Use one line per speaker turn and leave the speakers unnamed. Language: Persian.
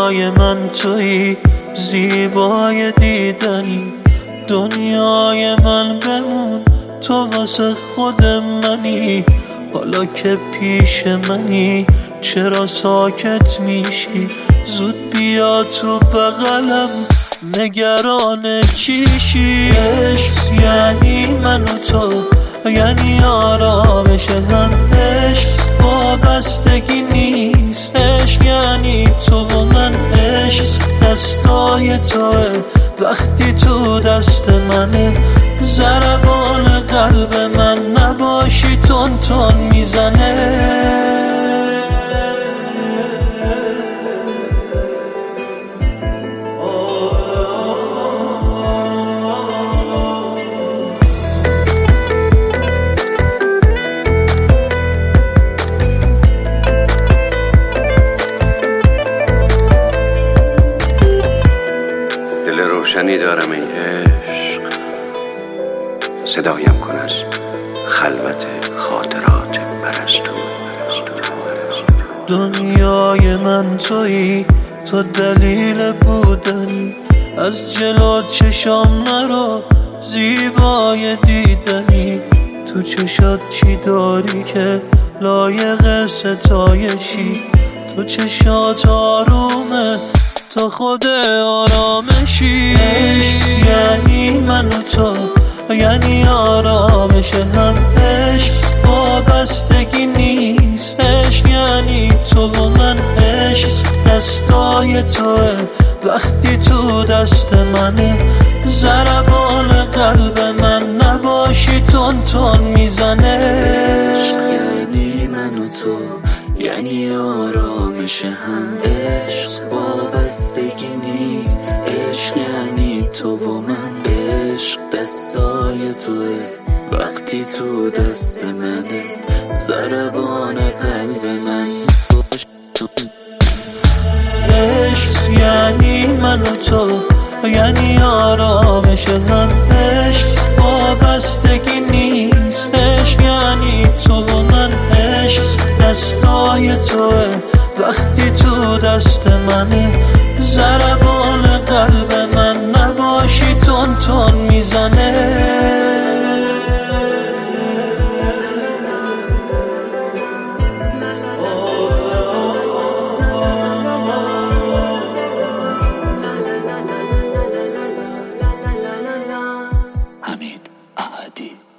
دنیای من تویی، زیبای دیدنی. دنیای من بمون، تو واسه خود منی. حالا که پیش منی چرا ساکت میشی؟ زود بیا تو بغلم، نگران چیشی؟ عشق یعنی من و تو، یعنی آرامش هم. عشق وابستگی نیست، عشق یعنی تو و من. عشق دستای توه وقتی تو دست منه. ضربان قلب من نباشی تون تون میزنه.
دل روشنی دارم ای عشق، صدایم کن از خلوت خاطرات پرستو.
دنیای من تویی، تو دلیل بودنی. از جلو چشام نرو، زیبای دیدنی. تو چشات چی داری که لایق ستایشی؟ تو چشات آرومه، تو خود آرامشی. عشق یعنی من و تو، یعنی آرامش هم. عشق وابستگی نیست، عشق یعنی تو و من. عشق دستای توه وقتی تو دست منه. ضربان قلب من نباشی تون تون میزنه.
عشق یعنی من و تو، یعنی آرامش هم. عشق وابستگی نیست، عشق یعنی تو و من. عشق دستای توه وقتی تو دست منه. ضربان قلب من.
عشق یعنی من و تو، یعنی آرامش هم. عشق وابستگی نیست، عشق یعنی تو و من. عشق دستای توه وقتی تو دست منه. ضربان قلب من نباشی تون تون میزنه.
حمید احدی.